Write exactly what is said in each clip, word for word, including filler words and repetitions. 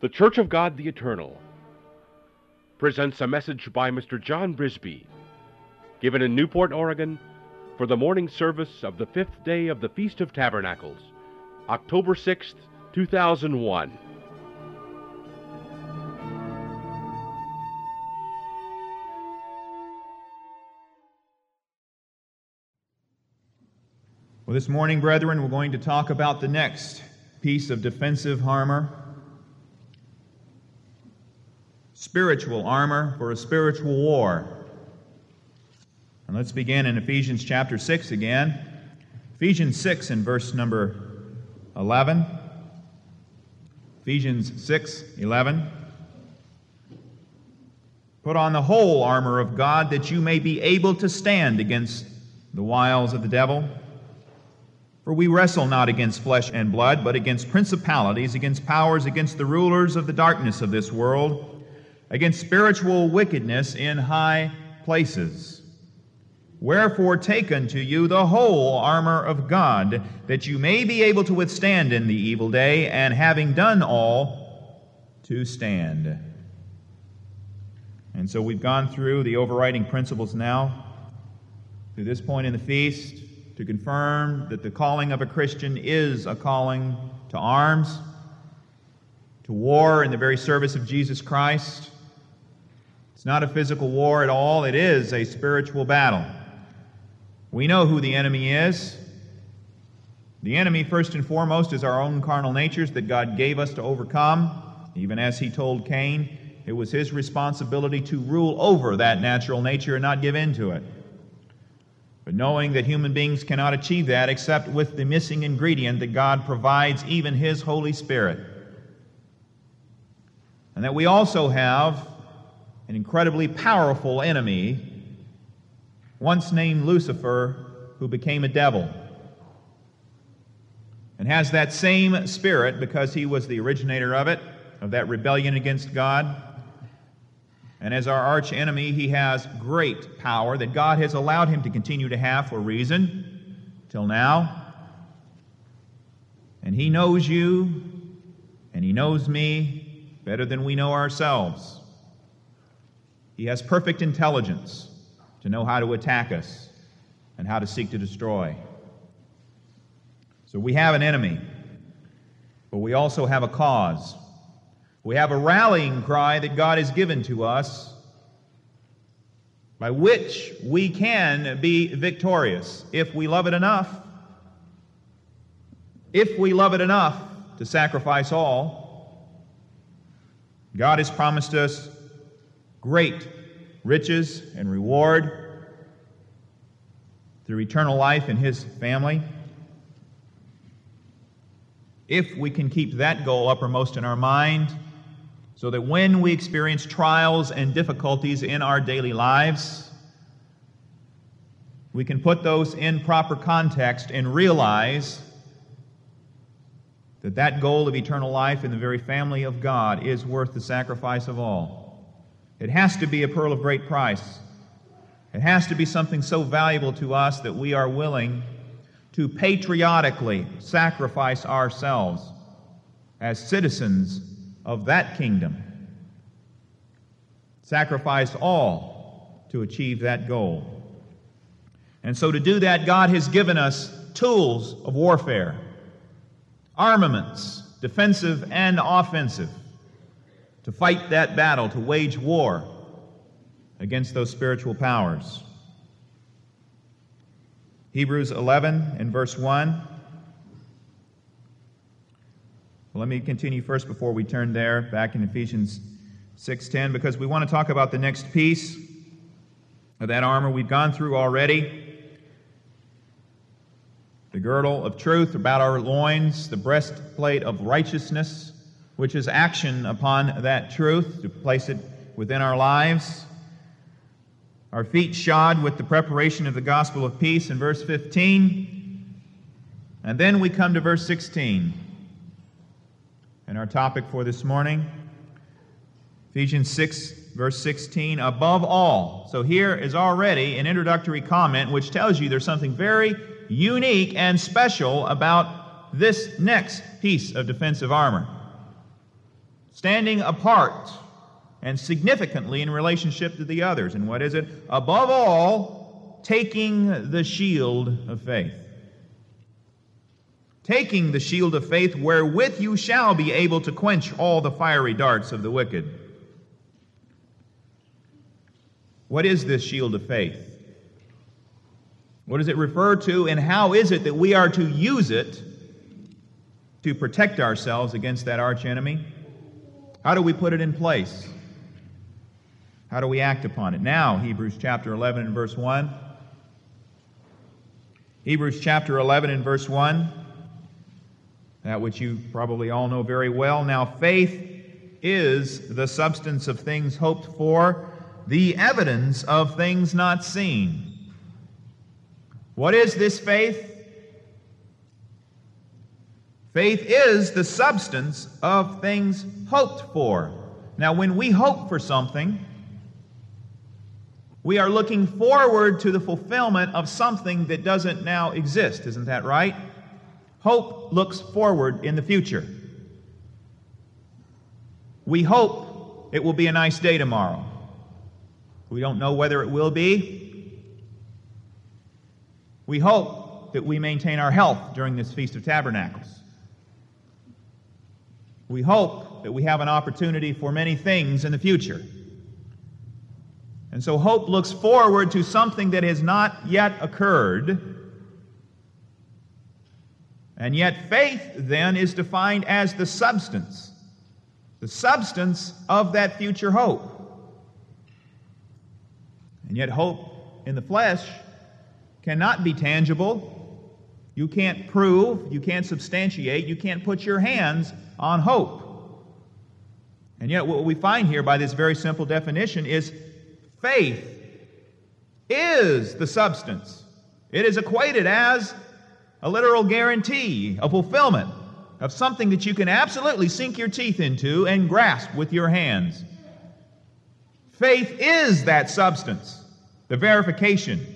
The Church of God the Eternal presents a message by Mister John Brisby, given in Newport, Oregon, for the morning service of the fifth day of the Feast of Tabernacles, October sixth, two thousand one. Well, this morning, brethren, we're going to talk about the next piece of defensive armor. Spiritual armor for a spiritual war. And let's begin in Ephesians chapter six again. Ephesians six and verse number eleven. Ephesians six, eleven. Put on the whole armor of God, that you may be able to stand against the wiles of the devil. For we wrestle not against flesh and blood, but against principalities, against powers, against the rulers of the darkness of this world, against spiritual wickedness in high places. Wherefore take unto you the whole armor of God, that you may be able to withstand in the evil day, and having done all, to stand. And so we've gone through the overriding principles now, to this point in the feast, to confirm that the calling of a Christian is a calling to arms, to war in the very service of Jesus Christ. It's not a physical war at all. It is a spiritual battle. We know who the enemy is. The enemy, first and foremost, is our own carnal natures that God gave us to overcome. Even as he told Cain, it was his responsibility to rule over that natural nature and not give in to it. But knowing that human beings cannot achieve that except with the missing ingredient that God provides, even His Holy Spirit. And that we also have an incredibly powerful enemy, once named Lucifer, who became a devil, and has that same spirit because he was the originator of it, of that rebellion against God. And as our arch enemy, he has great power that God has allowed him to continue to have for a reason, till now. And he knows you, and he knows me better than we know ourselves. He has perfect intelligence to know how to attack us and how to seek to destroy. So we have an enemy, but we also have a cause. We have a rallying cry that God has given to us by which we can be victorious if we love it enough. If we love it enough to sacrifice all, God has promised us great riches and reward through eternal life in His family. If we can keep that goal uppermost in our mind, so that when we experience trials and difficulties in our daily lives, we can put those in proper context and realize that that goal of eternal life in the very family of God is worth the sacrifice of all. It has to be a pearl of great price. It has to be something so valuable to us that we are willing to patriotically sacrifice ourselves as citizens of that kingdom. Sacrifice all to achieve that goal. And so to do that, God has given us tools of warfare, armaments, defensive and offensive, to fight that battle, to wage war against those spiritual powers. Hebrews eleven and verse one. Well, let me continue first before we turn there, back in Ephesians six ten, because we want to talk about the next piece of that armor we've gone through already. The girdle of truth about our loins, the breastplate of righteousness, which is action upon that truth, to place it within our lives. Our feet shod with the preparation of the gospel of peace in verse fifteen. And then we come to verse sixteen. And our topic for this morning, Ephesians six, verse sixteen, above all. So here is already an introductory comment which tells you there's something very unique and special about this next piece of defensive armor. standing apart and significantly in relationship to the others. And what is it? Above all, taking the shield of faith. Taking the shield of faith, wherewith you shall be able to quench all the fiery darts of the wicked. What is this shield of faith? What does it refer to, and how is it that we are to use it to protect ourselves against that archenemy? How do we put it in place? How do we act upon it? Now, Hebrews chapter eleven and verse one. Hebrews chapter eleven and verse one, that which you probably all know very well. Now, faith is the substance of things hoped for, the evidence of things not seen. What is this faith? Faith is the substance of things hoped for. Now, when we hope for something, we are looking forward to the fulfillment of something that doesn't now exist. Isn't that right? Hope looks forward in the future. We hope it will be a nice day tomorrow. We don't know whether it will be. We hope that we maintain our health during this Feast of Tabernacles. We hope that we have an opportunity for many things in the future. And so hope looks forward to something that has not yet occurred. And yet faith, then, is defined as the substance, the substance of that future hope. And yet hope in the flesh cannot be tangible. You can't prove, you can't substantiate, you can't put your hands on hope. And yet what we find here by this very simple definition is faith is the substance. It is equated as a literal guarantee, a fulfillment of something that you can absolutely sink your teeth into and grasp with your hands. Faith is that substance, the verification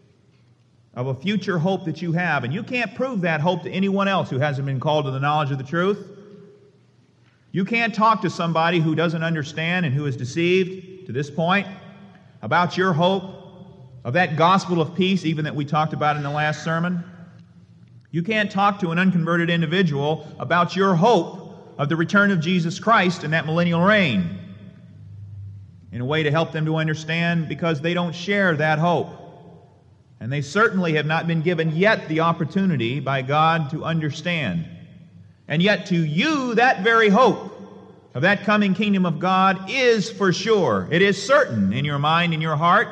of a future hope that you have. And you can't prove that hope to anyone else who hasn't been called to the knowledge of the truth. You can't talk to somebody who doesn't understand and who is deceived to this point about your hope of that gospel of peace, even that we talked about in the last sermon. You can't talk to an unconverted individual about your hope of the return of Jesus Christ and that millennial reign in a way to help them to understand, because they don't share that hope. And they certainly have not been given yet the opportunity by God to understand. And yet to you, that very hope of that coming kingdom of God is for sure. It is certain in your mind and your heart,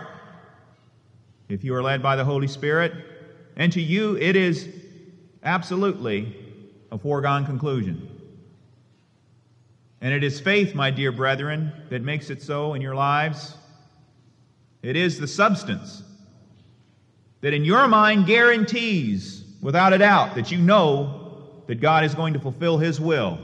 if you are led by the Holy Spirit. And to you, it is absolutely a foregone conclusion. And it is faith, my dear brethren, that makes it so in your lives. It is the substance that in your mind guarantees, without a doubt, that you know that God is going to fulfill His will.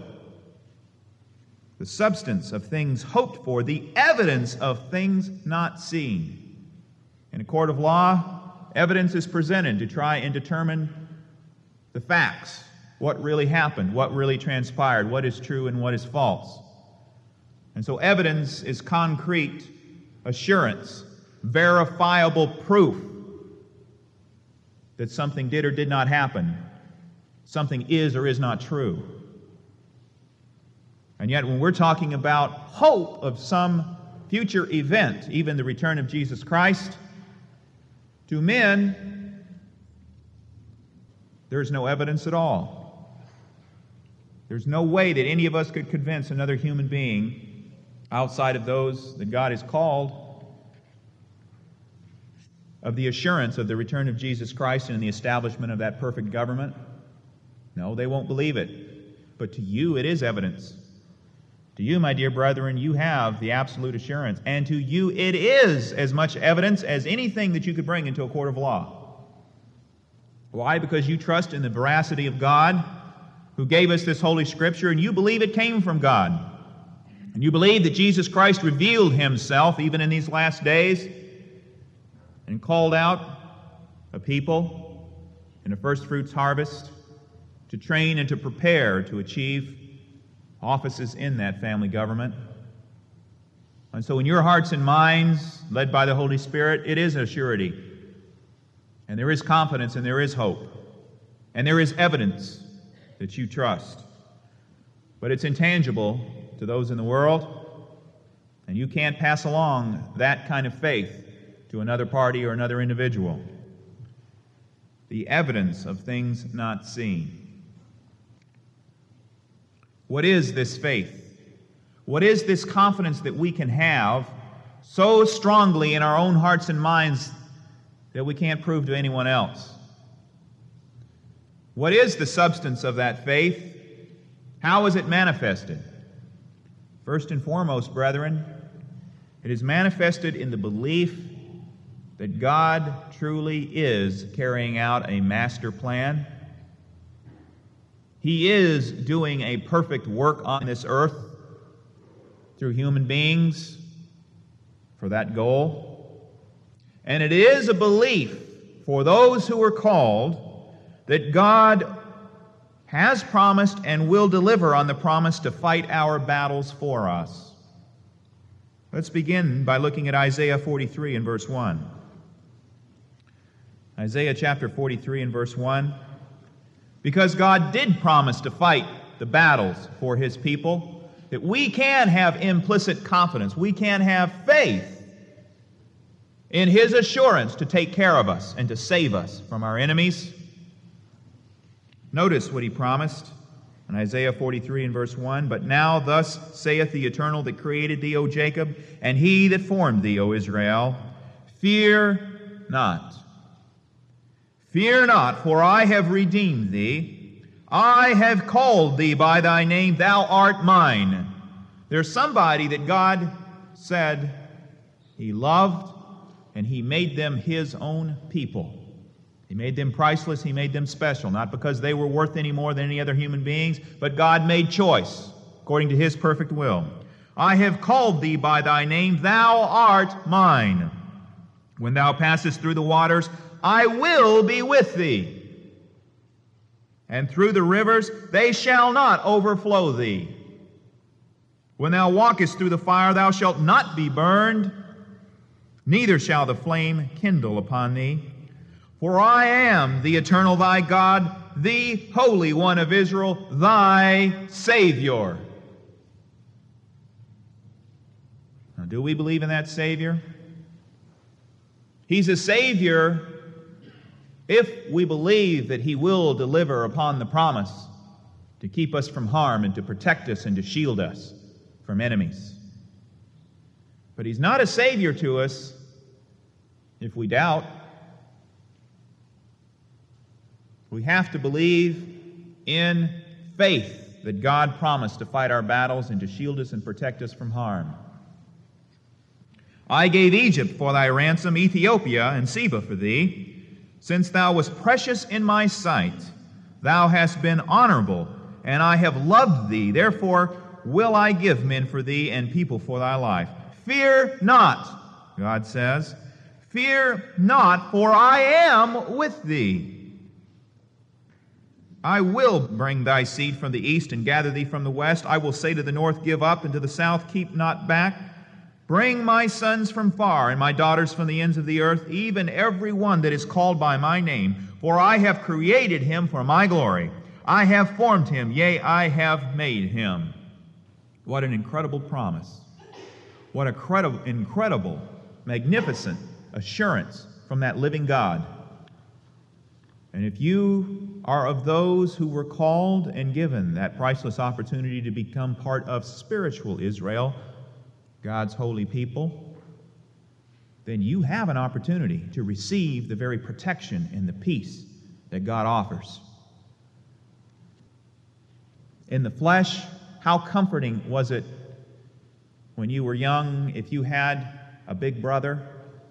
The substance of things hoped for, the evidence of things not seen. In a court of law, evidence is presented to try and determine the facts, what really happened, what really transpired, what is true and what is false. And so evidence is concrete assurance, verifiable proof that something did or did not happen, something is or is not true. And yet when we're talking about hope of some future event, even the return of Jesus Christ, to men, there's no evidence at all. There's no way that any of us could convince another human being outside of those that God has called of the assurance of the return of Jesus Christ and the establishment of that perfect government. No, they won't believe it. But to you, it is evidence. To you, my dear brethren, you have the absolute assurance. And to you, it is as much evidence as anything that you could bring into a court of law. Why? Because you trust in the veracity of God, who gave us this Holy Scripture, and you believe it came from God. And you believe that Jesus Christ revealed Himself even in these last days and called out a people in a first fruits harvest to train and to prepare to achieve offices in that family government. And so in your hearts and minds, led by the Holy Spirit, it is a surety. And there is confidence and there is hope. And there is evidence that you trust. But it's intangible to those in the world, and you can't pass along that kind of faith to another party or another individual. The evidence of things not seen. What is this faith? What is this confidence that we can have so strongly in our own hearts and minds that we can't prove to anyone else? What is the substance of that faith? How is it manifested? First and foremost, brethren, it is manifested in the belief that God truly is carrying out a master plan. He is doing a perfect work on this earth through human beings for that goal. And it is a belief for those who are called that God has promised and will deliver on the promise to fight our battles for us. Let's begin by looking at Isaiah forty-three and verse one. Isaiah chapter forty-three and verse one. Because God did promise to fight the battles for His people, that we can have implicit confidence, we can have faith in His assurance to take care of us and to save us from our enemies. Notice what He promised in Isaiah forty-three and verse one. But now thus saith the Eternal that created thee, O Jacob, and He that formed thee, O Israel, fear not. Fear not, for I have redeemed thee. I have called thee by thy name, thou art mine. There's somebody that God said He loved, and He made them His own people. He made them priceless, He made them special, not because they were worth any more than any other human beings, but God made choice according to His perfect will. I have called thee by thy name, thou art mine. When thou passest through the waters, I will be with thee. And through the rivers, they shall not overflow thee. When thou walkest through the fire, thou shalt not be burned, neither shall the flame kindle upon thee. For I am the Eternal thy God, the Holy One of Israel, thy Savior. Now, do we believe in that Savior? He's a Savior if we believe that He will deliver upon the promise to keep us from harm and to protect us and to shield us from enemies. But He's not a Savior to us if we doubt. We have to believe in faith that God promised to fight our battles and to shield us and protect us from harm. I gave Egypt for thy ransom, Ethiopia and Seba for thee. Since thou wast precious in my sight, thou hast been honorable, and I have loved thee. Therefore will I give men for thee and people for thy life. Fear not, God says. Fear not, for I am with thee. I will bring thy seed from the east and gather thee from the west. I will say to the north, give up, and to the south, keep not back. Bring my sons from far, and my daughters from the ends of the earth, even every one that is called by my name. For I have created him for my glory. I have formed him, yea, I have made him. What an incredible promise. What a credible, incredible, magnificent assurance from that living God. And if you are of those who were called and given that priceless opportunity to become part of spiritual Israel, God's holy people, then you have an opportunity to receive the very protection and the peace that God offers. In the flesh, how comforting was it when you were young if you had a big brother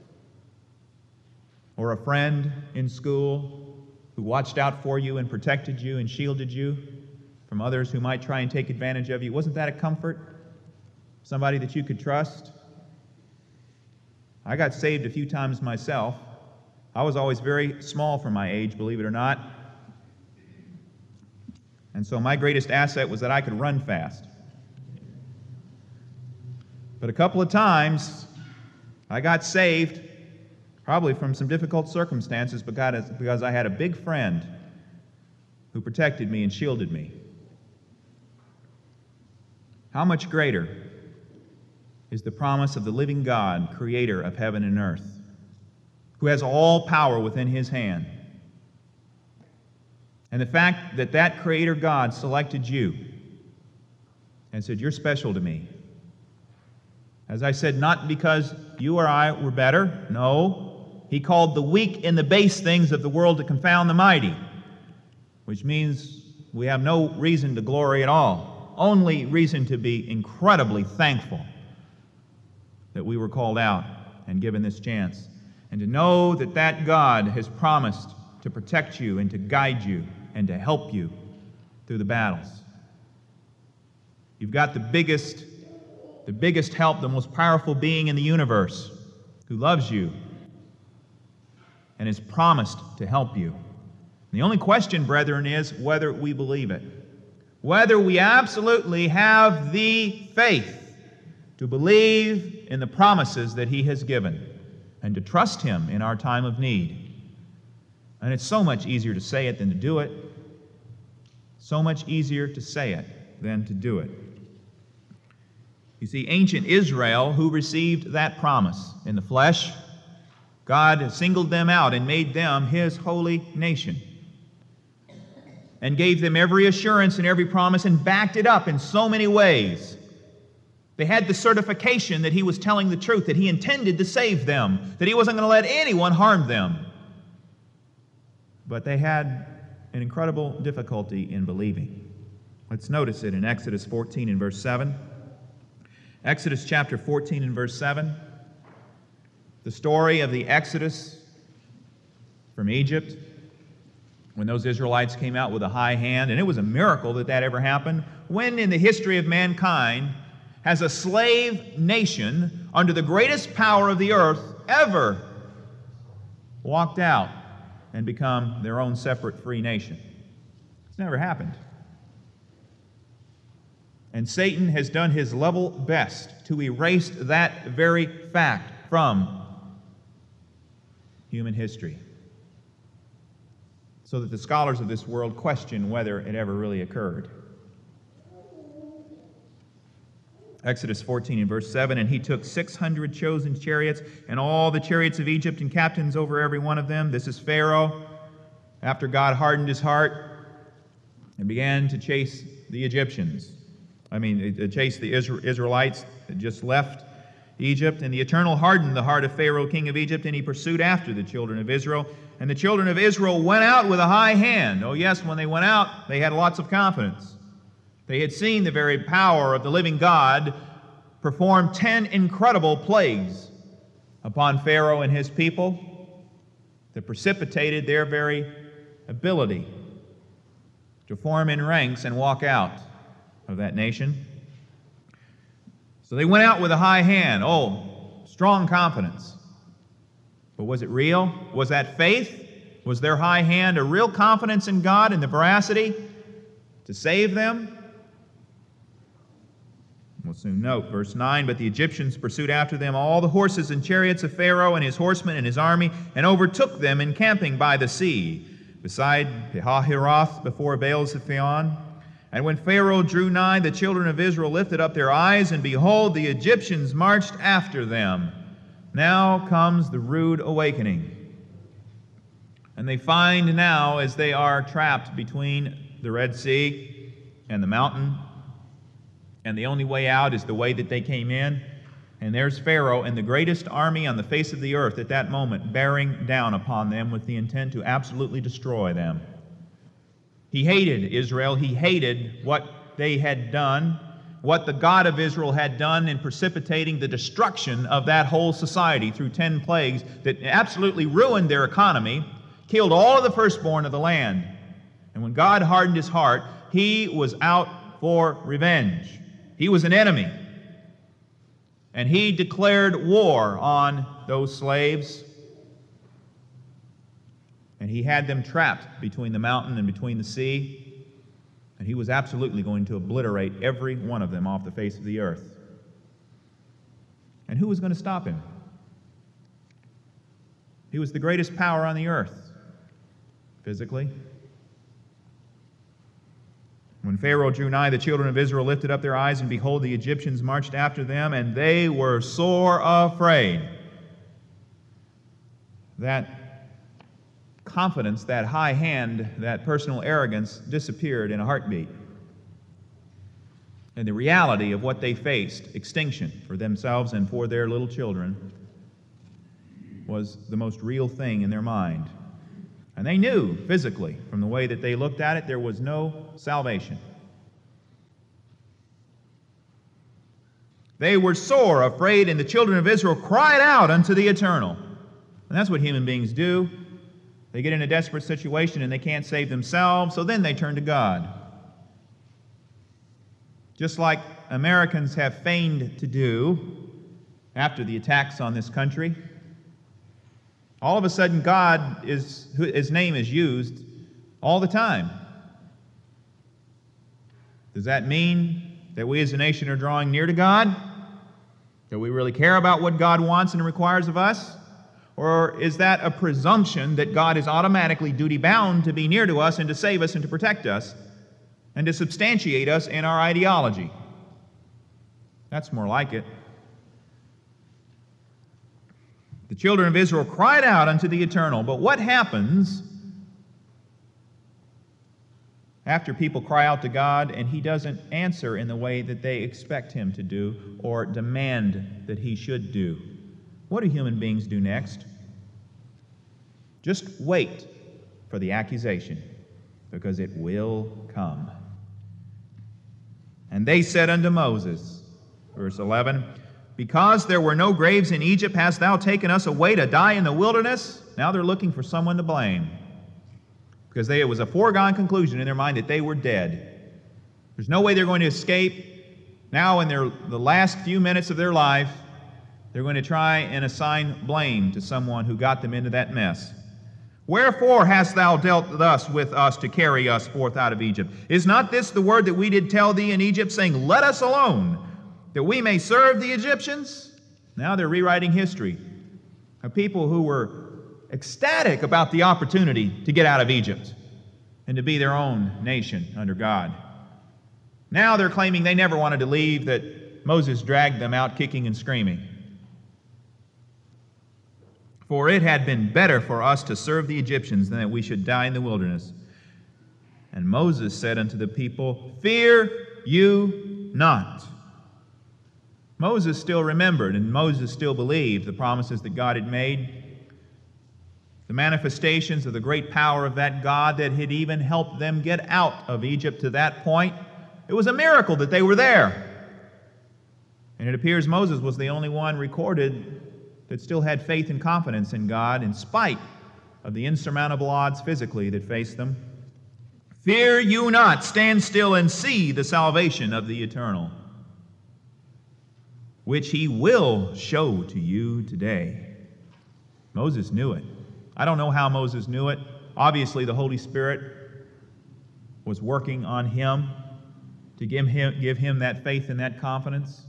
or a friend in school who watched out for you and protected you and shielded you from others who might try and take advantage of you? Wasn't that a comfort? Somebody that you could trust? I got saved a few times myself. I was always very small for my age, believe it or not. And so my greatest asset was that I could run fast. But a couple of times I got saved, probably from some difficult circumstances, because I had a big friend who protected me and shielded me. How much greater is the promise of the living God, creator of heaven and earth, who has all power within his hand. And the fact that that creator God selected you and said, "You're special to me." As I said, not because you or I were better. No. He called the weak and the base things of the world to confound the mighty, which means we have no reason to glory at all. Only reason to be incredibly thankful that we were called out and given this chance, and to know that that God has promised to protect you and to guide you and to help you through the battles. You've got the biggest, the biggest help, the most powerful being in the universe, who loves you and has promised to help you. The only question, brethren, is whether we believe it. Whether we absolutely have the faith to believe in the promises that he has given and to trust him in our time of need. And it's so much easier to say it than to do it. So much easier to say it than to do it. You see, ancient Israel, who received that promise in the flesh, God singled them out and made them his holy nation, and gave them every assurance and every promise and backed it up in so many ways. They had the certification that he was telling the truth, that he intended to save them, that he wasn't going to let anyone harm them. But they had an incredible difficulty in believing. Let's notice it in Exodus fourteen and verse seven. Exodus chapter fourteen and verse seven. The story of the Exodus from Egypt, when those Israelites came out with a high hand, and it was a miracle that that ever happened. When in the history of mankind has a slave nation under the greatest power of the earth ever walked out and become their own separate free nation? It's never happened. And Satan has done his level best to erase that very fact from human history, so that the scholars of this world question whether it ever really occurred. Exodus fourteen and verse seven, and he took six hundred chosen chariots and all the chariots of Egypt and captains over every one of them. This is Pharaoh, after God hardened his heart and began to chase the Egyptians. I mean, to chase the Israelites that just left Egypt. And the Eternal hardened the heart of Pharaoh, king of Egypt, and he pursued after the children of Israel. And the children of Israel went out with a high hand. Oh yes, when they went out, they had lots of confidence. They had seen the very power of the living God perform ten incredible plagues upon Pharaoh and his people that precipitated their very ability to form in ranks and walk out of that nation. So they went out with a high hand. Oh, strong confidence. But was it real? Was that faith? Was their high hand a real confidence in God and the veracity to save them? We'll soon note, verse nine, but the Egyptians pursued after them all the horses and chariots of Pharaoh and his horsemen and his army, and overtook them encamping by the sea, beside Pihahiroth, before Baal-zephon. And when Pharaoh drew nigh, the children of Israel lifted up their eyes, and behold, the Egyptians marched after them. Now comes the rude awakening. And they find now, as they are trapped between the Red Sea and the mountain, and the only way out is the way that they came in. And there's Pharaoh and the greatest army on the face of the earth at that moment bearing down upon them with the intent to absolutely destroy them. He hated Israel. He hated what they had done, what the God of Israel had done in precipitating the destruction of that whole society through ten plagues that absolutely ruined their economy, killed all of the firstborn of the land. And when God hardened his heart, he was out for revenge. He was an enemy. And he declared war on those slaves. And he had them trapped between the mountain and between the sea. And he was absolutely going to obliterate every one of them off the face of the earth. And who was going to stop him? He was the greatest power on the earth, physically. When Pharaoh drew nigh, the children of Israel lifted up their eyes, and behold, the Egyptians marched after them, and they were sore afraid. That confidence, that high hand, that personal arrogance disappeared in a heartbeat. And the reality of what they faced, extinction for themselves and for their little children, was the most real thing in their mind. And they knew physically, from the way that they looked at it, there was no salvation. They were sore afraid, and the children of Israel cried out unto the Eternal. And that's what human beings do. They get in a desperate situation and they can't save themselves, so then they turn to God. Just like Americans have feigned to do after the attacks on this country. All of a sudden, God is, His name is used all the time. Does that mean that we as a nation are drawing near to God? That we really care about what God wants and requires of us? Or is that a presumption that God is automatically duty-bound to be near to us and to save us and to protect us and to substantiate us in our ideology? That's more like it. The children of Israel cried out unto the Eternal. But what happens after people cry out to God and He doesn't answer in the way that they expect Him to do or demand that He should do? What do human beings do next? Just wait for the accusation, because it will come. And they said unto Moses, verse eleven, because there were no graves in Egypt, hast thou taken us away to die in the wilderness? Now they're looking for someone to blame, because they, it was a foregone conclusion in their mind that they were dead. There's no way they're going to escape. Now in their, the last few minutes of their life, they're going to try and assign blame to someone who got them into that mess. Wherefore hast thou dealt thus with us to carry us forth out of Egypt? Is not this the word that we did tell thee in Egypt, saying, let us alone, that we may serve the Egyptians? Now they're rewriting history of people who were ecstatic about the opportunity to get out of Egypt and to be their own nation under God. Now they're claiming they never wanted to leave, that Moses dragged them out kicking and screaming. For it had been better for us to serve the Egyptians than that we should die in the wilderness. And Moses said unto the people, fear you not. Moses still remembered, and Moses still believed the promises that God had made, the manifestations of the great power of that God that had even helped them get out of Egypt to that point. It was a miracle that they were there. And it appears Moses was the only one recorded that still had faith and confidence in God in spite of the insurmountable odds physically that faced them. Fear you not, stand still and see the salvation of the Eternal, which He will show to you today. Moses knew it. I don't know how Moses knew it. Obviously, the Holy Spirit was working on him to give him, give him that faith and that confidence.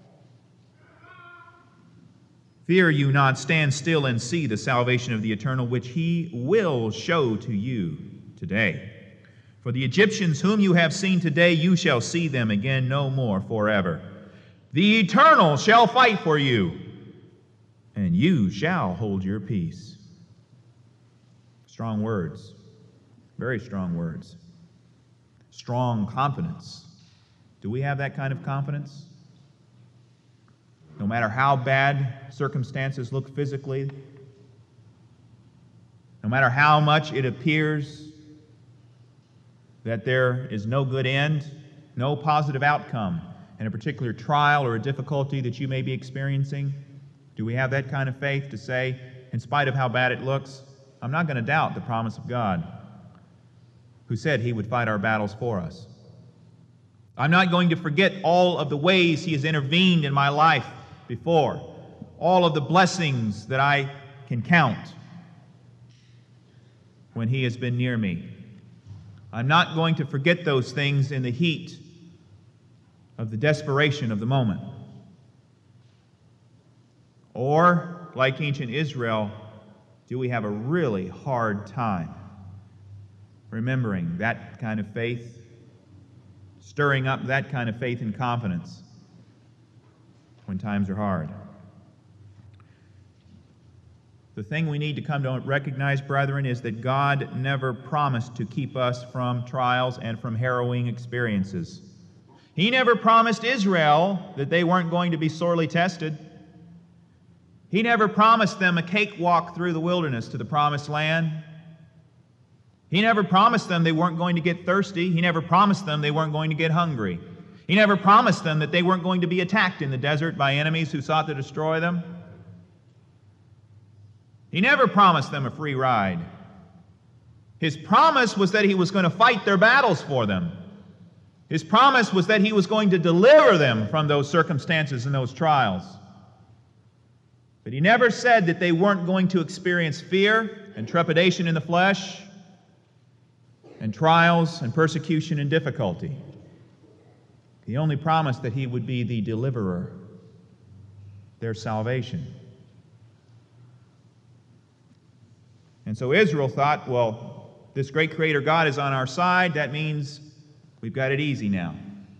Fear you not, stand still and see the salvation of the Eternal, which He will show to you today. For the Egyptians whom you have seen today, you shall see them again no more forever. The Eternal shall fight for you, and you shall hold your peace. Strong words, very strong words. Strong confidence. Do we have that kind of confidence? No matter how bad circumstances look physically, no matter how much it appears that there is no good end, no positive outcome in a particular trial or a difficulty that you may be experiencing, do we have that kind of faith to say, in spite of how bad it looks, I'm not going to doubt the promise of God, who said He would fight our battles for us. I'm not going to forget all of the ways He has intervened in my life before, all of the blessings that I can count when He has been near me. I'm not going to forget those things in the heat of the desperation of the moment. Or, like ancient Israel, do we have a really hard time remembering that kind of faith, stirring up that kind of faith and confidence when times are hard? The thing we need to come to recognize, brethren, is that God never promised to keep us from trials and from harrowing experiences. He never promised Israel that they weren't going to be sorely tested. He never promised them a cakewalk through the wilderness to the promised land. He never promised them they weren't going to get thirsty. He never promised them they weren't going to get hungry. He never promised them that they weren't going to be attacked in the desert by enemies who sought to destroy them. He never promised them a free ride. His promise was that He was going to fight their battles for them. His promise was that He was going to deliver them from those circumstances and those trials. But He never said that they weren't going to experience fear and trepidation in the flesh, and trials and persecution and difficulty. He only promised that He would be the deliverer, their salvation. And so Israel thought, well, this great Creator God is on our side. That means we've got it easy now.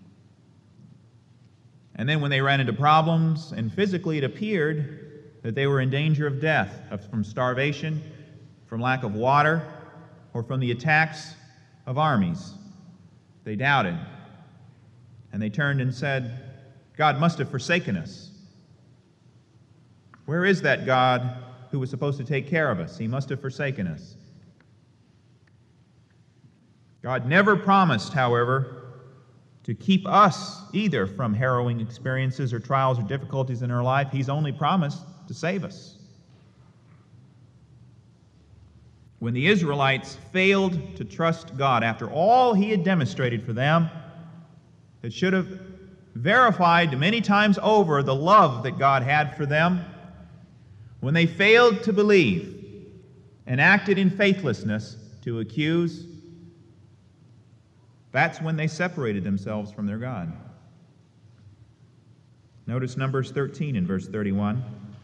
And then when they ran into problems, and physically it appeared that they were in danger of death, from starvation, from lack of water, or from the attacks of armies, they doubted. And they turned and said, God must have forsaken us. Where is that God who was supposed to take care of us? He must have forsaken us. God never promised, however, to keep us either from harrowing experiences or trials or difficulties in our life. He's only promised to save us. When the Israelites failed to trust God after all He had demonstrated for them, it should have verified many times over the love that God had for them. When they failed to believe and acted in faithlessness to accuse, that's when they separated themselves from their God. Notice Numbers thirteen in verse thirty-one.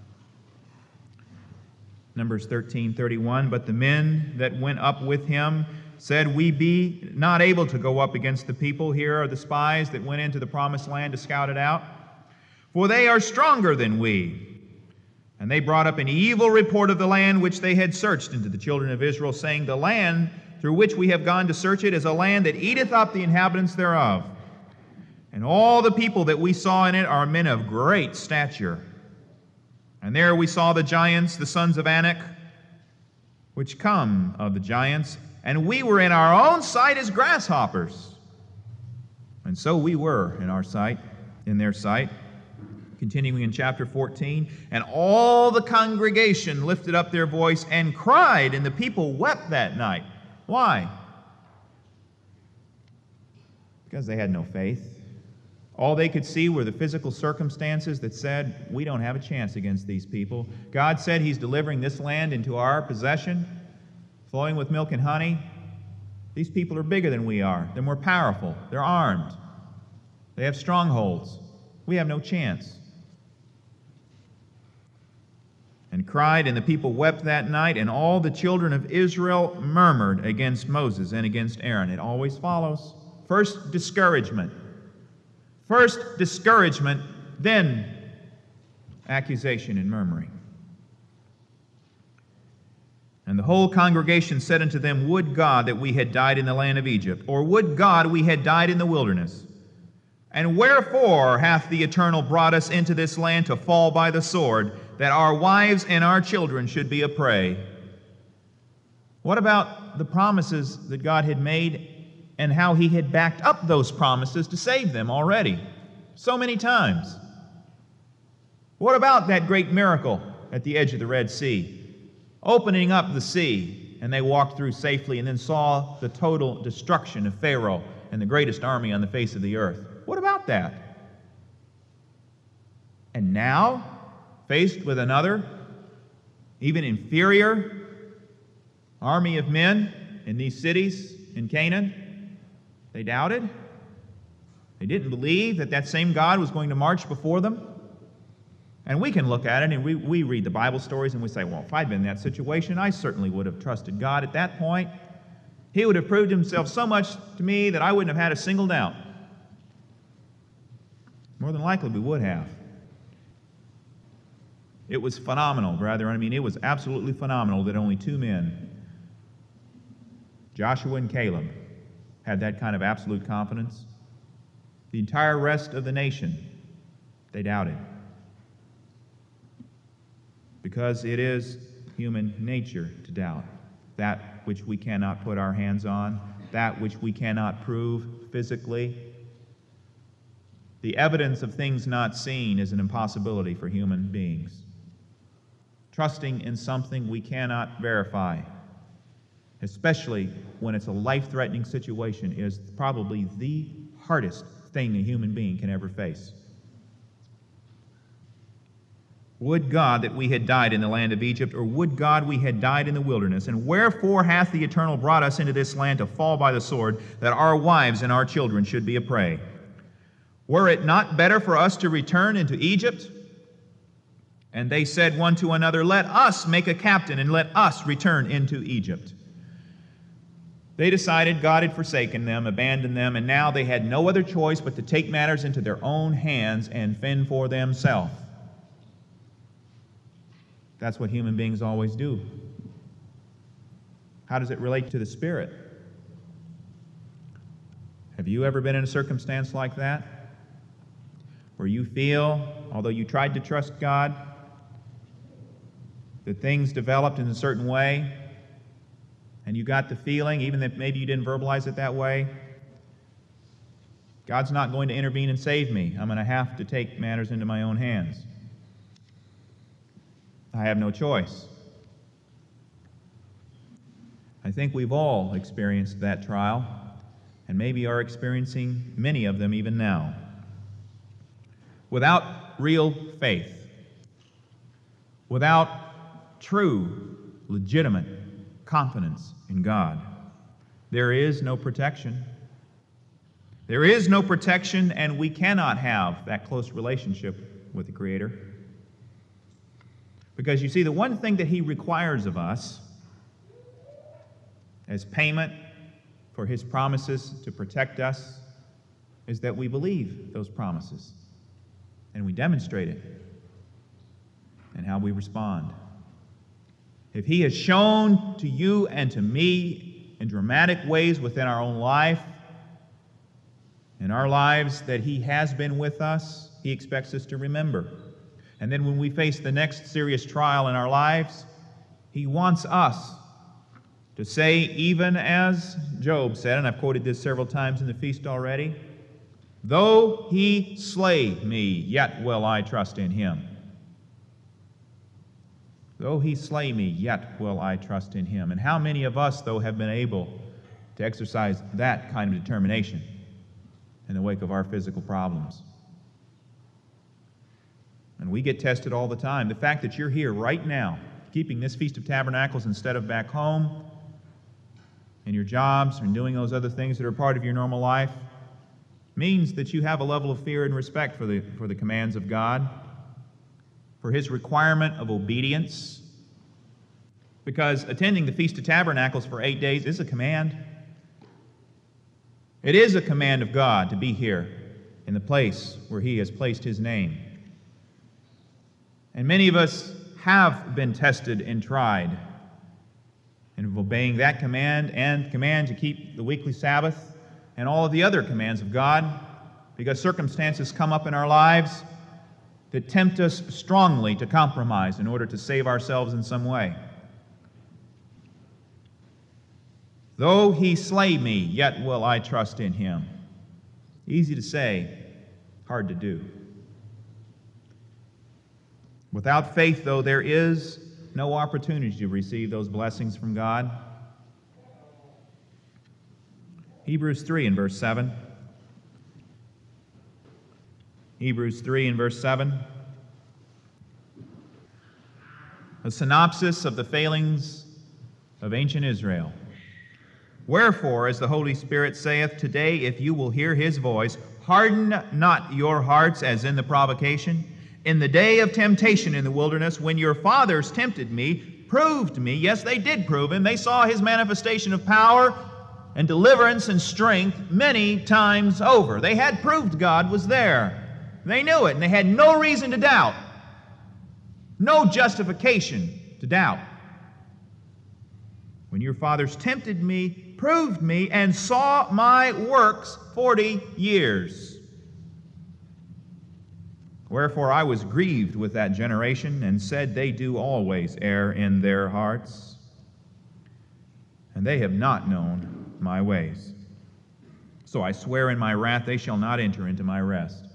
Numbers thirteen, thirty-one, but the men that went up with him said, we be not able to go up against the people. Here are the spies that went into the promised land to scout it out, for they are stronger than we. And they brought up an evil report of the land which they had searched unto the children of Israel, saying, the land through which we have gone to search it is a land that eateth up the inhabitants thereof. And all the people that we saw in it are men of great stature. And there we saw the giants, the sons of Anak, which come of the giants, and we were in our own sight as grasshoppers. And so we were in our sight, in their sight. Continuing in chapter fourteen, and all the congregation lifted up their voice and cried, and the people wept that night. Why? Because they had no faith. All they could see were the physical circumstances that said, we don't have a chance against these people. God said He's delivering this land into our possession, flowing with milk and honey. These people are bigger than we are. They're more powerful. They're armed. They have strongholds. We have no chance. And cried, and the people wept that night, and all the children of Israel murmured against Moses and against Aaron. It always follows. First, discouragement. First, discouragement, then accusation and murmuring. And the whole congregation said unto them, would God that we had died in the land of Egypt, or would God we had died in the wilderness? And wherefore hath the Eternal brought us into this land to fall by the sword, that our wives and our children should be a prey? What about the promises that God had made and how He had backed up those promises to save them already so many times? What about that great miracle at the edge of the Red Sea, opening up the sea, and they walked through safely and then saw the total destruction of Pharaoh and the greatest army on the face of the earth? What about that? And now, faced with another, even inferior army of men in these cities in Canaan, they doubted. They didn't believe that that same God was going to march before them. And we can look at it and we, we read the Bible stories and we say, well, if I'd been in that situation, I certainly would have trusted God at that point. He would have proved himself so much to me that I wouldn't have had a single doubt. More than likely we would have. It was phenomenal, brother. I mean, it was absolutely phenomenal that only two men, Joshua and Caleb, had that kind of absolute confidence. The entire rest of the nation, they doubted. Because it is human nature to doubt. That which we cannot put our hands on, that which we cannot prove physically. The evidence of things not seen is an impossibility for human beings. Trusting in something we cannot verify, especially when it's a life-threatening situation, is probably the hardest thing a human being can ever face. Would God that we had died in the land of Egypt, or would God we had died in the wilderness? And wherefore hath the Eternal brought us into this land to fall by the sword, that our wives and our children should be a prey? Were it not better for us to return into Egypt? And they said one to another, let us make a captain, and let us return into Egypt. They decided God had forsaken them, abandoned them, and now they had no other choice but to take matters into their own hands and fend for themselves. That's what human beings always do. How does it relate to the Spirit? Have you ever been in a circumstance like that? Where you feel, although you tried to trust God, that things developed in a certain way, and you got the feeling, even if maybe you didn't verbalize it that way, God's not going to intervene and save me. I'm going to have to take matters into my own hands. I have no choice. I think we've all experienced that trial, and maybe are experiencing many of them even now. Without real faith, without true, legitimate confidence in God, there is no protection. There is no protection, and we cannot have that close relationship with the Creator. Because you see, the one thing that He requires of us as payment for His promises to protect us is that we believe those promises and we demonstrate it and how we respond. If He has shown to you and to me in dramatic ways within our own life, in our lives, that He has been with us, He expects us to remember. And then when we face the next serious trial in our lives, He wants us to say, even as Job said, and I've quoted this several times in the feast already, though He slay me, yet will I trust in Him. Though He slay me, yet will I trust in Him. And how many of us, though, have been able to exercise that kind of determination in the wake of our physical problems? And we get tested all the time. The fact that you're here right now, keeping this Feast of Tabernacles instead of back home, in your jobs, and doing those other things that are part of your normal life, means that you have a level of fear and respect for the, for the commands of God, for His requirement of obedience. Because attending the Feast of Tabernacles for eight days is a command. It is a command of God to be here in the place where He has placed His name. And many of us have been tested and tried in obeying that command and command to keep the weekly Sabbath and all of the other commands of God, because circumstances come up in our lives that tempt us strongly to compromise in order to save ourselves in some way. Though He slay me, yet will I trust in Him. Easy to say, hard to do. Without faith, though, there is no opportunity to receive those blessings from God. Hebrews three and verse seven. Hebrews three and verse seven. A synopsis of the failings of ancient Israel. Wherefore, as the Holy Spirit saith, today, if you will hear His voice, harden not your hearts as in the provocation, in the day of temptation in the wilderness, when your fathers tempted me, proved me. Yes, they did prove him. They saw his manifestation of power and deliverance and strength many times over. They had proved God was there. They knew it, and they had no reason to doubt, no justification to doubt. When your fathers tempted me, proved me, and saw my works forty years. Wherefore I was grieved with that generation, and said, they do always err in their hearts, and they have not known my ways. So I swear in my wrath, they shall not enter into my rest.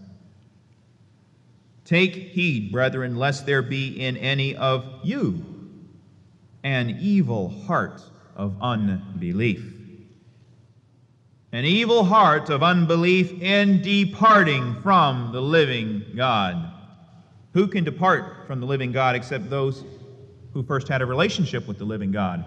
Take heed, brethren, lest there be in any of you an evil heart of unbelief. An evil heart of unbelief in departing from the living God. Who can depart from the living God except those who first had a relationship with the living God?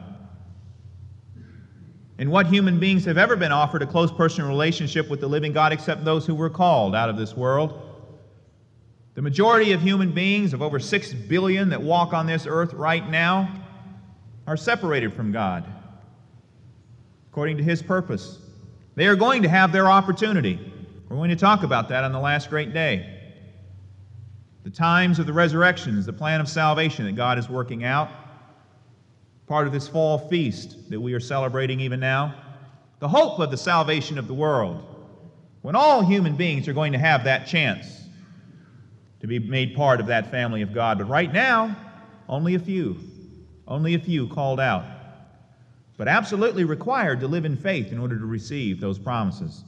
And what human beings have ever been offered a close personal relationship with the living God except those who were called out of this world? The majority of human beings, of over six billion that walk on this earth right now, are separated from God according to His purpose. They are going to have their opportunity. We're going to talk about that on the last great day. The times of the resurrection is the plan of salvation that God is working out. Part of this fall feast that we are celebrating even now. The hope of the salvation of the world. When all human beings are going to have that chance to be made part of that family of God. But right now, only a few. Only a few called out. But absolutely required to live in faith in order to receive those promises.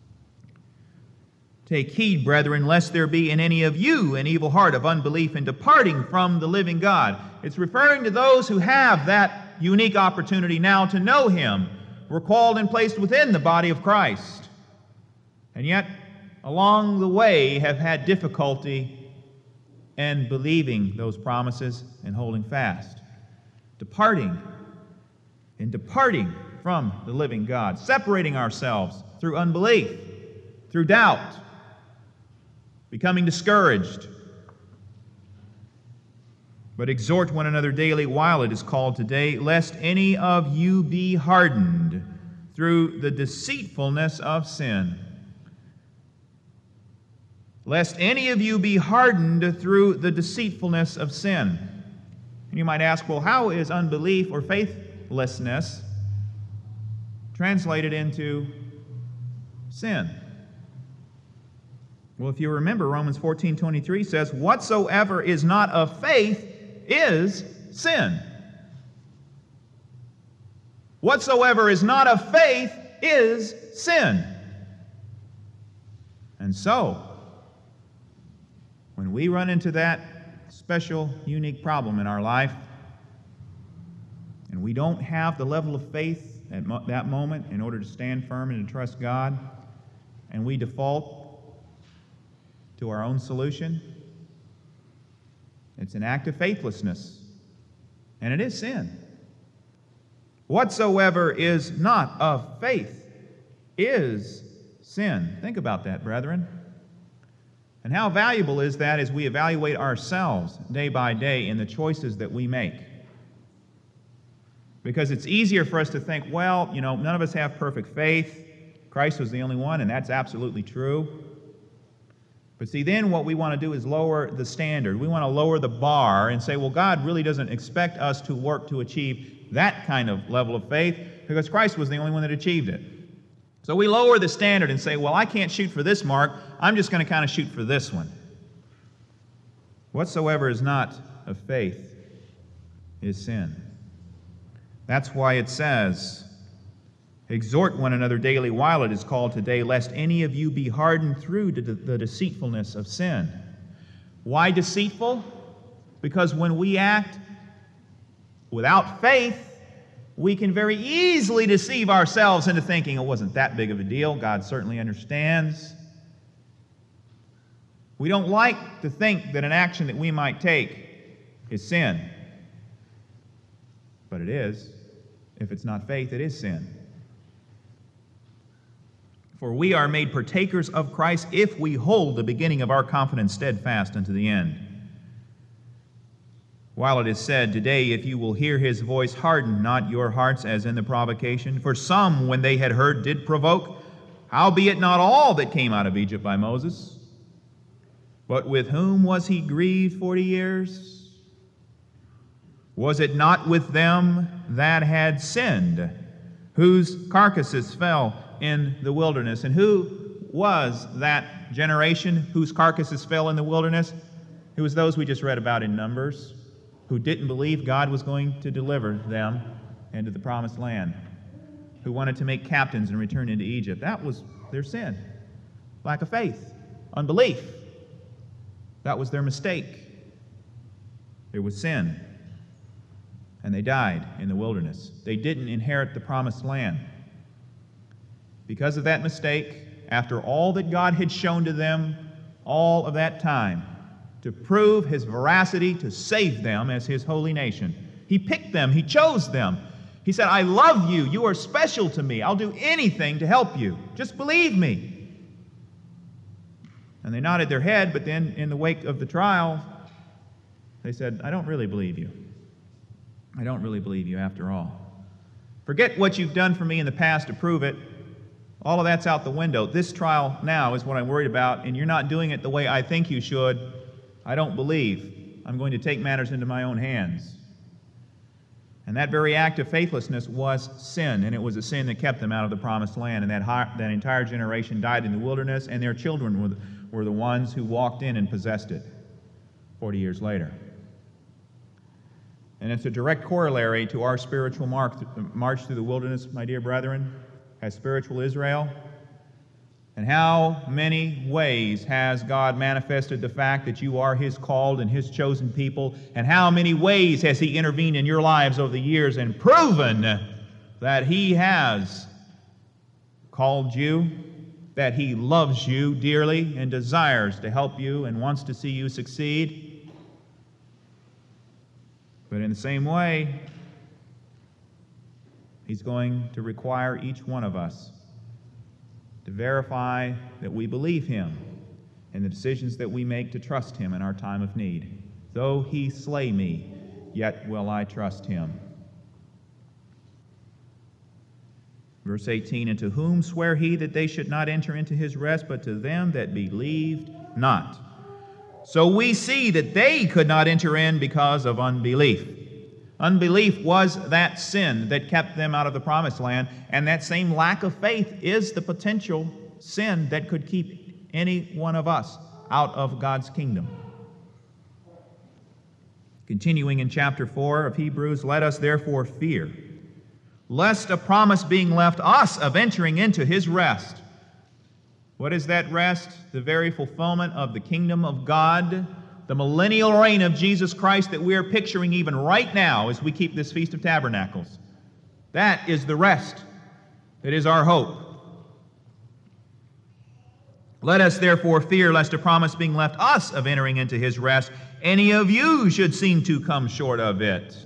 Take heed, brethren, lest there be in any of you an evil heart of unbelief in departing from the living God. It's referring to those who have that unique opportunity now to know Him. We're called and placed within the body of Christ. And yet, along the way, have had difficulty in believing those promises and holding fast. Departing. In departing from the living God, separating ourselves through unbelief, through doubt, becoming discouraged. But exhort one another daily while it is called today, lest any of you be hardened through the deceitfulness of sin. Lest any of you be hardened through the deceitfulness of sin. And you might ask, well, how is unbelief or faithlessness translated into sin? Well, if you remember, Romans fourteen twenty-three says, whatsoever is not of faith is sin. Whatsoever is not of faith is sin. And so, when we run into that special, unique problem in our life, and we don't have the level of faith at mo- that moment in order to stand firm and to trust God, and we default to our own solution, it's an act of faithlessness, and it is sin. Whatsoever is not of faith is sin. Think about that, brethren. And how valuable is that as we evaluate ourselves day by day in the choices that we make? Because it's easier for us to think, well, you know, none of us have perfect faith. Christ was the only one, and that's absolutely true. But see, then what we want to do is lower the standard. We want to lower the bar and say, well, God really doesn't expect us to work to achieve that kind of level of faith because Christ was the only one that achieved it. So we lower the standard and say, well, I can't shoot for this mark. I'm just going to kind of shoot for this one. Whatsoever is not of faith is sin. That's why it says, exhort one another daily while it is called today, lest any of you be hardened through the deceitfulness of sin. Why deceitful? Because when we act without faith, we can very easily deceive ourselves into thinking it wasn't that big of a deal. God certainly understands. We don't like to think that an action that we might take is sin. But it is. If it's not faith, it is sin. For we are made partakers of Christ if we hold the beginning of our confidence steadfast unto the end. While it is said, Today, if you will hear his voice, harden not your hearts as in the provocation. For some, when they had heard, did provoke. Howbeit not all that came out of Egypt by Moses. But with whom was he grieved forty years? Was it not with them that had sinned, whose carcasses fell in the wilderness? And who was that generation whose carcasses fell in the wilderness? It was those we just read about in Numbers, who didn't believe God was going to deliver them into the promised land, who wanted to make captains and return into Egypt. That was their sin. Lack of faith, unbelief. That was their mistake. There was sin. And they died in the wilderness. They didn't inherit the promised land. Because of that mistake, after all that God had shown to them all of that time, to prove his veracity, to save them as his holy nation, he picked them, he chose them. He said, I love you, you are special to me, I'll do anything to help you. Just believe me. And they nodded their head, but then in the wake of the trial, they said, I don't really believe you. I don't really believe you after all. Forget what you've done for me in the past to prove it. All of that's out the window. This trial now is what I'm worried about, and you're not doing it the way I think you should. I don't believe. I'm going to take matters into my own hands. And that very act of faithlessness was sin, and it was a sin that kept them out of the promised land. And that, high, that entire generation died in the wilderness, and their children were the, were the ones who walked in and possessed it forty years later. And it's a direct corollary to our spiritual mark, march through the wilderness, my dear brethren, as spiritual Israel. And how many ways has God manifested the fact that you are his called and his chosen people? And how many ways has he intervened in your lives over the years and proven that he has called you, that he loves you dearly and desires to help you and wants to see you succeed? But in the same way, he's going to require each one of us to verify that we believe him and the decisions that we make to trust him in our time of need. Though he slay me, yet will I trust him. Verse eighteen, And to whom sware he that they should not enter into his rest, but to them that believed not? So we see that they could not enter in because of unbelief. Unbelief was that sin that kept them out of the promised land, and that same lack of faith is the potential sin that could keep any one of us out of God's kingdom. Continuing in chapter four of Hebrews, Let us therefore fear, lest a promise being left us of entering into his rest. What is that rest? The very fulfillment of the kingdom of God, the millennial reign of Jesus Christ that we are picturing even right now as we keep this Feast of Tabernacles. That is the rest that is our hope. Let us therefore fear lest a promise being left us of entering into his rest, any of you should seem to come short of it.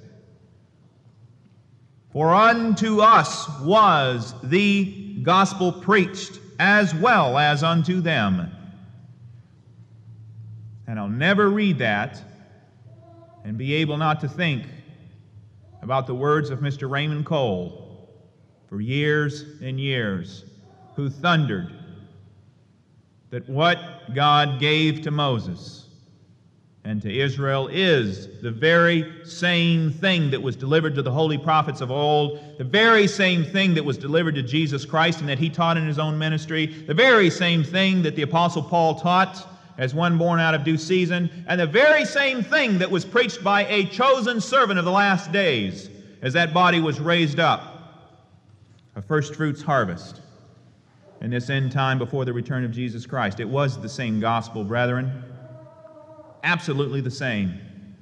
For unto us was the gospel preached, as well as unto them. And I'll never read that and be able not to think about the words of Mister Raymond Cole for years and years, who thundered that what God gave to Moses and to Israel is the very same thing that was delivered to the holy prophets of old, the very same thing that was delivered to Jesus Christ and that he taught in his own ministry, the very same thing that the Apostle Paul taught as one born out of due season, and the very same thing that was preached by a chosen servant of the last days as that body was raised up, a first fruits harvest in this end time before the return of Jesus Christ. It was the same gospel, brethren. Absolutely the same.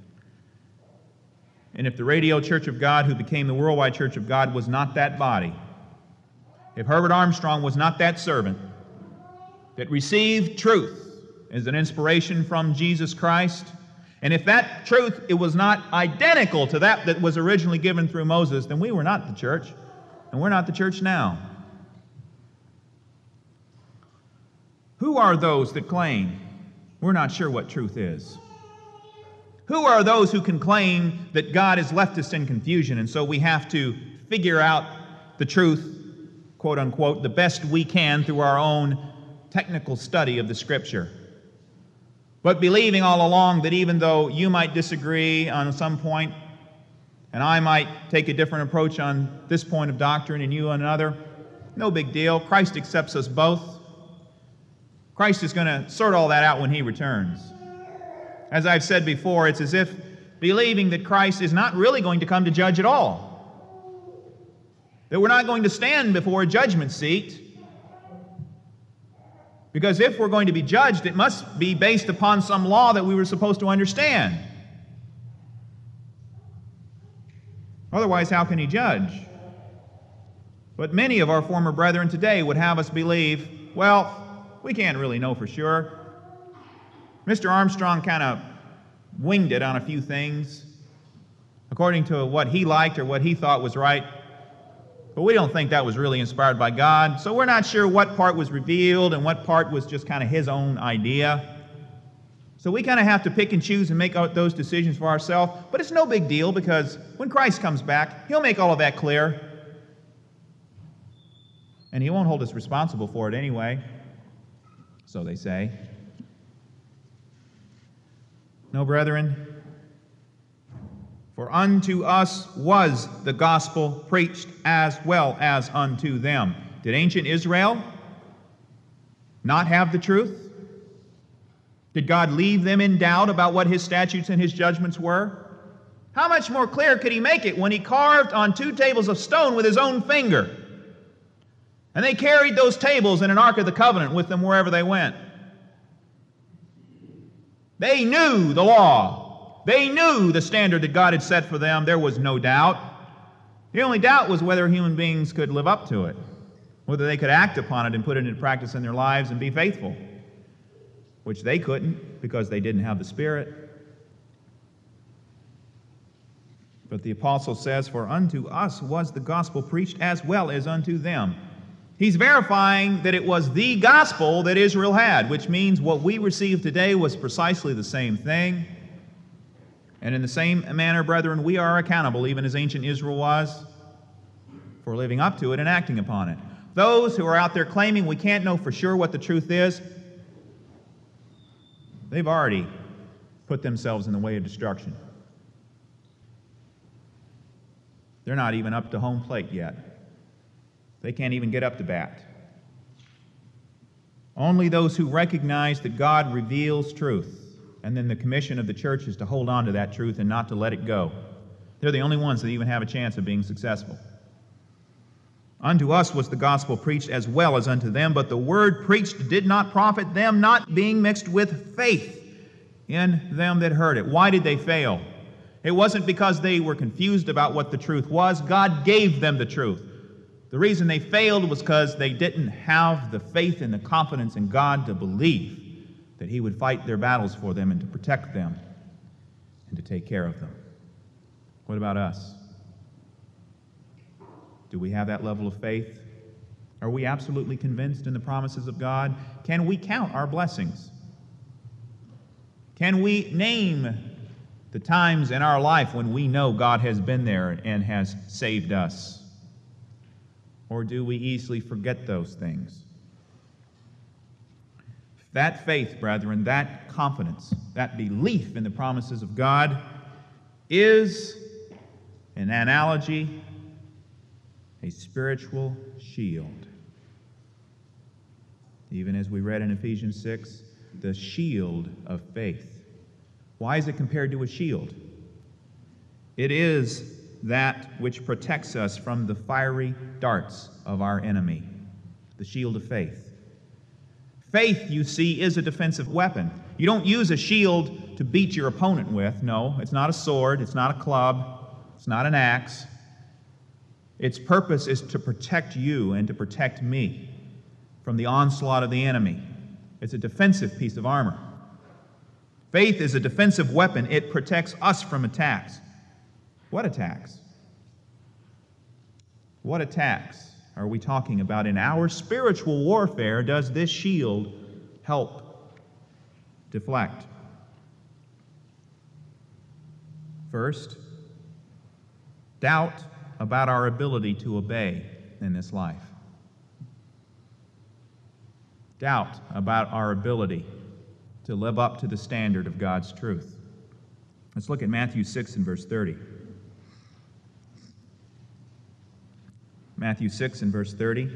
And if the Radio Church of God, who became the Worldwide Church of God, was not that body, if Herbert Armstrong was not that servant that received truth as an inspiration from Jesus Christ, and if that truth it was not identical to that that was originally given through Moses, then we were not the church, and we're not the church now. Who are those that claim we're not sure what truth is? Who are those who can claim that God has left us in confusion, and so we have to figure out the truth, quote unquote, the best we can through our own technical study of the Scripture? But believing all along that even though you might disagree on some point, and I might take a different approach on this point of doctrine and you on another, no big deal. Christ accepts us both. Christ is going to sort all that out when He returns. As I've said before, it's as if believing that Christ is not really going to come to judge at all. That we're not going to stand before a judgment seat. Because if we're going to be judged, it must be based upon some law that we were supposed to understand. Otherwise, how can He judge? But many of our former brethren today would have us believe, well, we can't really know for sure. Mister Armstrong kind of winged it on a few things, according to what he liked or what he thought was right. But we don't think that was really inspired by God, so we're not sure what part was revealed and what part was just kind of his own idea. So we kind of have to pick and choose and make out those decisions for ourselves. But it's no big deal, because when Christ comes back, He'll make all of that clear. And He won't hold us responsible for it anyway, so they say. No, brethren, for unto us was the gospel preached as well as unto them. Did ancient Israel not have the truth? Did God leave them in doubt about what His statutes and His judgments were? How much more clear could He make it when He carved on two tables of stone with His own finger? And they carried those tables in an Ark of the Covenant with them wherever they went. They knew the law. They knew the standard that God had set for them. There was no doubt. The only doubt was whether human beings could live up to it, whether they could act upon it and put it into practice in their lives and be faithful, which they couldn't because they didn't have the Spirit. But the apostle says, for unto us was the gospel preached as well as unto them. He's verifying that it was the gospel that Israel had, which means what we receive today was precisely the same thing. And in the same manner, brethren, we are accountable, even as ancient Israel was, for living up to it and acting upon it. Those who are out there claiming we can't know for sure what the truth is, they've already put themselves in the way of destruction. They're not even up to home plate yet. They can't even get up to bat. Only those who recognize that God reveals truth, and then the commission of the church is to hold on to that truth and not to let it go. They're the only ones that even have a chance of being successful. Unto us was the gospel preached as well as unto them, but the word preached did not profit them, not being mixed with faith in them that heard it. Why did they fail? It wasn't because they were confused about what the truth was. God gave them the truth. The reason they failed was because they didn't have the faith and the confidence in God to believe that He would fight their battles for them and to protect them and to take care of them. What about us? Do we have that level of faith? Are we absolutely convinced in the promises of God? Can we count our blessings? Can we name the times in our life when we know God has been there and has saved us? Or do we easily forget those things? That faith, brethren, that confidence, that belief in the promises of God is an analogy, a spiritual shield. Even as we read in Ephesians six, the shield of faith. Why is it compared to a shield? It is that which protects us from the fiery darts of our enemy, the shield of faith. Faith, you see, is a defensive weapon. You don't use a shield to beat your opponent with. No, it's not a sword, it's not a club, it's not an axe. Its purpose is to protect you and to protect me from the onslaught of the enemy. It's a defensive piece of armor. Faith is a defensive weapon. It protects us from attacks. What attacks? What attacks are we talking about? In our spiritual warfare, does this shield help deflect. First, doubt about our ability to obey in this life. Doubt about our ability to live up to the standard of God's truth. Let's look at Matthew six and verse thirty. Matthew six and verse thirty.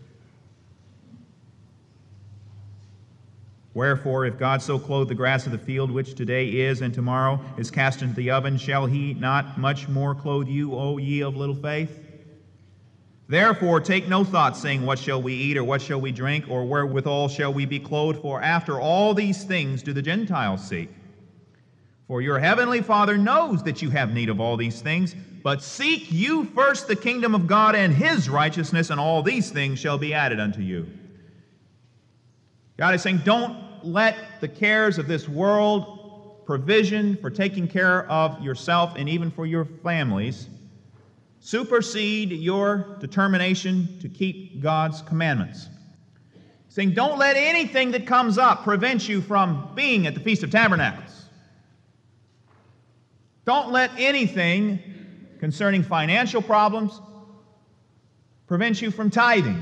Wherefore, if God so clothe the grass of the field, which today is and tomorrow is cast into the oven, shall he not much more clothe you, O ye of little faith? Therefore take no thought, saying, what shall we eat, or what shall we drink, or wherewithal shall we be clothed? For after all these things do the Gentiles seek. For your heavenly Father knows that you have need of all these things. But seek you first the kingdom of God and his righteousness, and all these things shall be added unto you. God is saying, don't let the cares of this world, provision for taking care of yourself and even for your families, supersede your determination to keep God's commandments. Saying, don't let anything that comes up prevent you from being at the Feast of Tabernacles. Don't let anything concerning financial problems prevent you from tithing.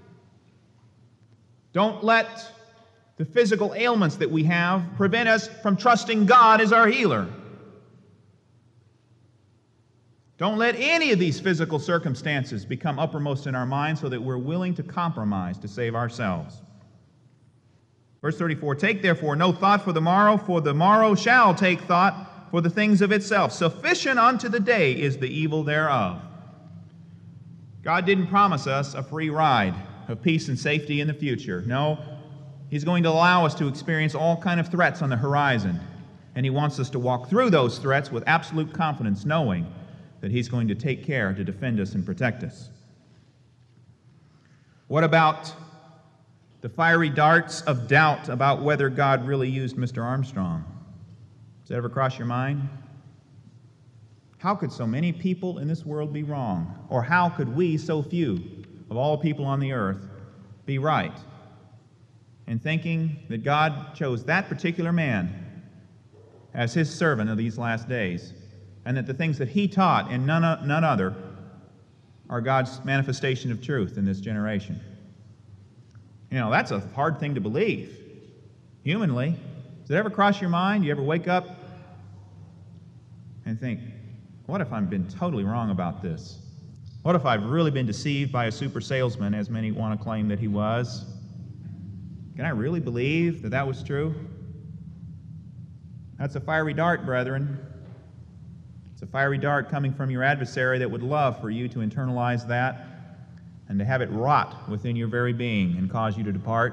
Don't let the physical ailments that we have prevent us from trusting God as our healer. Don't let any of these physical circumstances become uppermost in our minds so that we're willing to compromise to save ourselves. Verse thirty-four, take therefore no thought for the morrow, for the morrow shall take thought for the things of itself. Sufficient unto the day is the evil thereof. God didn't promise us a free ride of peace and safety in the future. No, He's going to allow us to experience all kind of threats on the horizon. And He wants us to walk through those threats with absolute confidence, knowing that He's going to take care to defend us and protect us. What about the fiery darts of doubt about whether God really used Mister Armstrong? Does that ever cross your mind? How could so many people in this world be wrong? Or how could we, so few of all people on the earth, be right in thinking that God chose that particular man as His servant of these last days, and that the things that he taught and none, none other are God's manifestation of truth in this generation? You know, that's a hard thing to believe, humanly. Does it ever cross your mind? You ever wake up and think, what if I've been totally wrong about this? What if I've really been deceived by a super salesman, as many want to claim that he was? Can I really believe that that was true? That's a fiery dart, brethren. It's a fiery dart coming from your adversary that would love for you to internalize that and to have it rot within your very being and cause you to depart.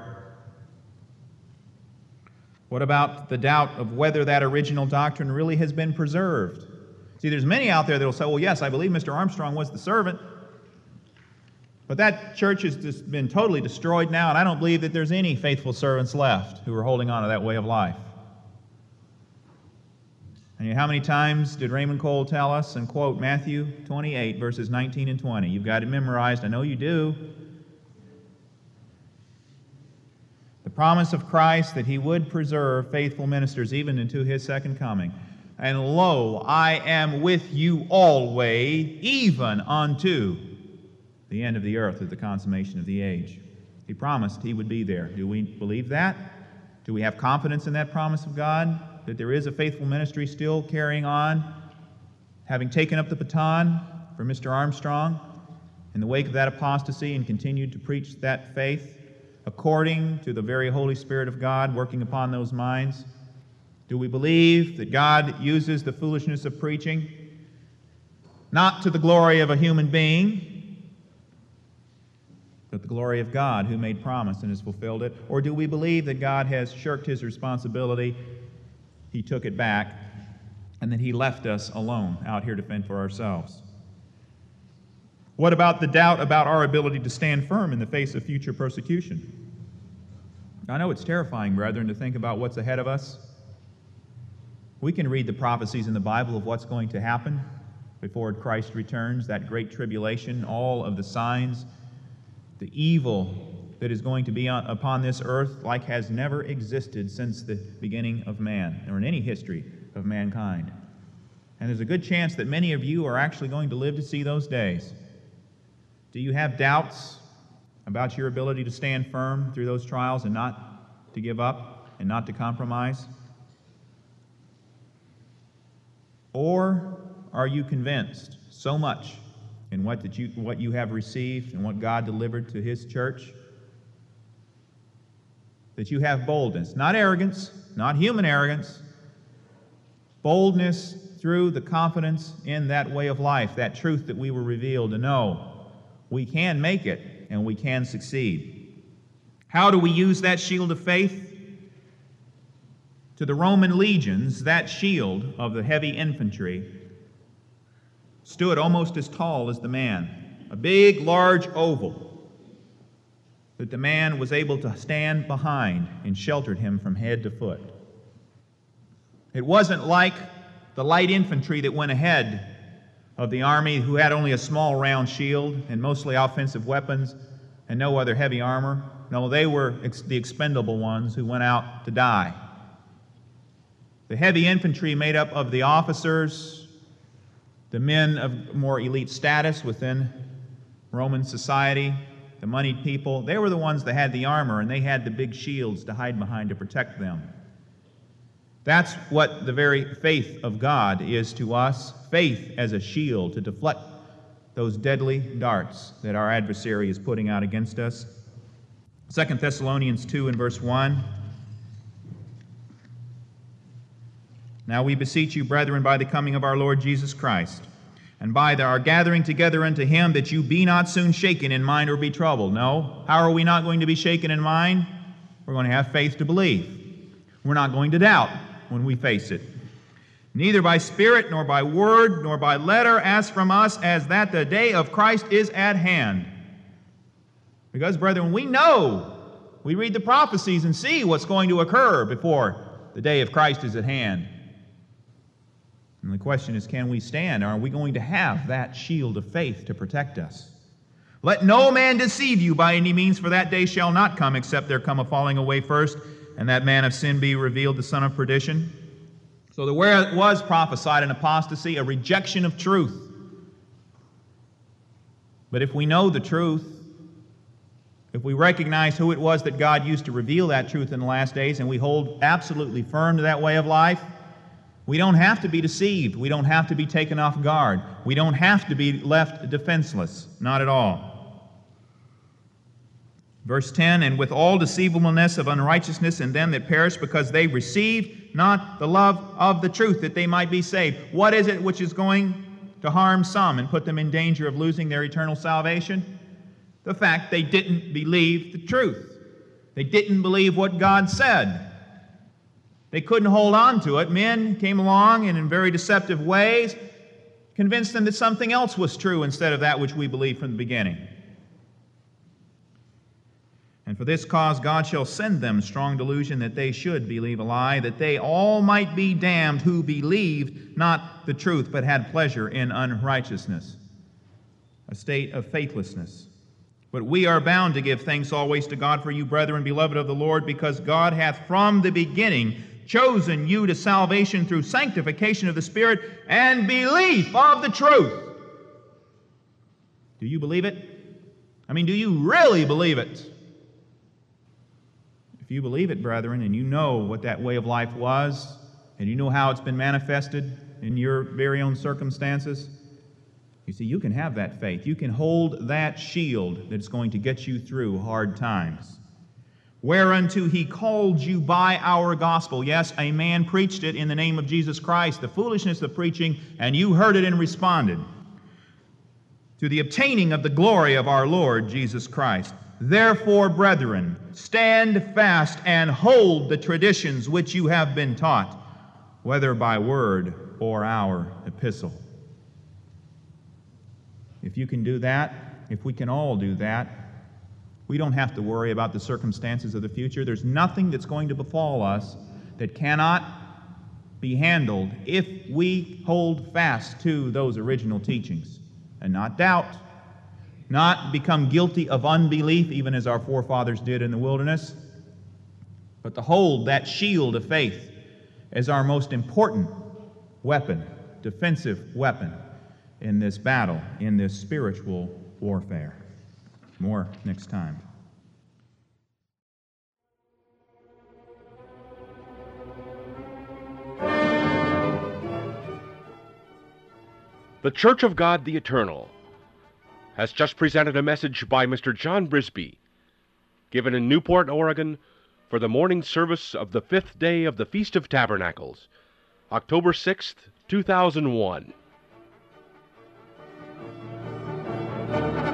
What about the doubt of whether that original doctrine really has been preserved? See, there's many out there that will say, well, yes, I believe Mister Armstrong was the servant, but that church has just been totally destroyed now, and I don't believe that there's any faithful servants left who are holding on to that way of life. And how many times did Raymond Cole tell us and quote Matthew twenty-eight, verses nineteen and twenty? You've got it memorized. I know you do. The promise of Christ that He would preserve faithful ministers even into His second coming. And lo, I am with you always, even unto the end of the earth, at the consummation of the age. He promised He would be there. Do we believe that? Do we have confidence in that promise of God? That there is a faithful ministry still carrying on, having taken up the baton for Mister Armstrong in the wake of that apostasy and continued to preach that faith according to the very Holy Spirit of God working upon those minds? Do we believe that God uses the foolishness of preaching not to the glory of a human being, but the glory of God who made promise and has fulfilled it? Or do we believe that God has shirked His responsibility, He took it back, and then He left us alone out here to fend for ourselves? What about the doubt about our ability to stand firm in the face of future persecution? I know it's terrifying, brethren, to think about what's ahead of us. We can read the prophecies in the Bible of what's going to happen before Christ returns, that great tribulation, all of the signs, the evil that is going to be on, upon this earth like has never existed since the beginning of man, or in any history of mankind. And there's a good chance that many of you are actually going to live to see those days. Do you have doubts about your ability to stand firm through those trials and not to give up and not to compromise? Or are you convinced so much in what, that you, what you have received and what God delivered to His church that you have boldness, not arrogance, not human arrogance, boldness through the confidence in that way of life, that truth that we were revealed to know we can make it and we can succeed. How do we use that shield of faith? To the Roman legions, that shield of the heavy infantry stood almost as tall as the man, a big, large oval that the man was able to stand behind and sheltered him from head to foot. It wasn't like the light infantry that went ahead of the army, who had only a small round shield and mostly offensive weapons and no other heavy armor. No, they were ex- the expendable ones who went out to die. The heavy infantry made up of the officers, the men of more elite status within Roman society, the moneyed people. They were the ones that had the armor, and they had the big shields to hide behind to protect them. That's what the very faith of God is to us, faith as a shield to deflect those deadly darts that our adversary is putting out against us. Second Thessalonians two and verse one. Now we beseech you, brethren, by the coming of our Lord Jesus Christ, and by the, our gathering together unto Him, that you be not soon shaken in mind or be troubled. No. How are we not going to be shaken in mind? We're going to have faith to believe. We're not going to doubt when we face it. Neither by spirit, nor by word, nor by letter, as from us, as that the day of Christ is at hand. Because, brethren, we know, we read the prophecies and see what's going to occur before the day of Christ is at hand. And the question is, can we stand? Are we going to have that shield of faith to protect us? Let no man deceive you by any means, for that day shall not come, except there come a falling away first, and that man of sin be revealed, the son of perdition. So there was prophesied an apostasy, a rejection of truth. But if we know the truth, if we recognize who it was that God used to reveal that truth in the last days, and we hold absolutely firm to that way of life, we don't have to be deceived. We don't have to be taken off guard. We don't have to be left defenseless. Not at all. Verse ten, and with all deceivableness of unrighteousness in them that perish, because they received not the love of the truth, that they might be saved. What is it which is going to harm some and put them in danger of losing their eternal salvation? The fact they didn't believe the truth. They didn't believe what God said. They couldn't hold on to it. Men came along and in very deceptive ways convinced them that something else was true instead of that which we believed from the beginning. And for this cause God shall send them strong delusion, that they should believe a lie, that they all might be damned who believed not the truth, but had pleasure in unrighteousness, a state of faithlessness. But we are bound to give thanks always to God for you, brethren, beloved of the Lord, because God hath from the beginning chosen you to salvation through sanctification of the Spirit and belief of the truth. Do you believe it? I mean, do you really believe it? If you believe it, brethren, and you know what that way of life was, and you know how it's been manifested in your very own circumstances, you see, you can have that faith. You can hold that shield that's going to get you through hard times. Whereunto He called you by our gospel. Yes, a man preached it in the name of Jesus Christ, the foolishness of preaching, and you heard it and responded. To the obtaining of the glory of our Lord Jesus Christ. Therefore, brethren, stand fast and hold the traditions which you have been taught, whether by word or our epistle. If you can do that, if we can all do that, we don't have to worry about the circumstances of the future. There's nothing that's going to befall us that cannot be handled if we hold fast to those original teachings and not doubt. not become guilty of unbelief, even as our forefathers did in the wilderness, but to hold that shield of faith as our most important weapon, defensive weapon in this battle, in this spiritual warfare. More next time. The Church of God the Eternal has just presented a message by Mister John Brisby, given in Newport, Oregon, for the morning service of the fifth day of the Feast of Tabernacles, October sixth, two thousand one.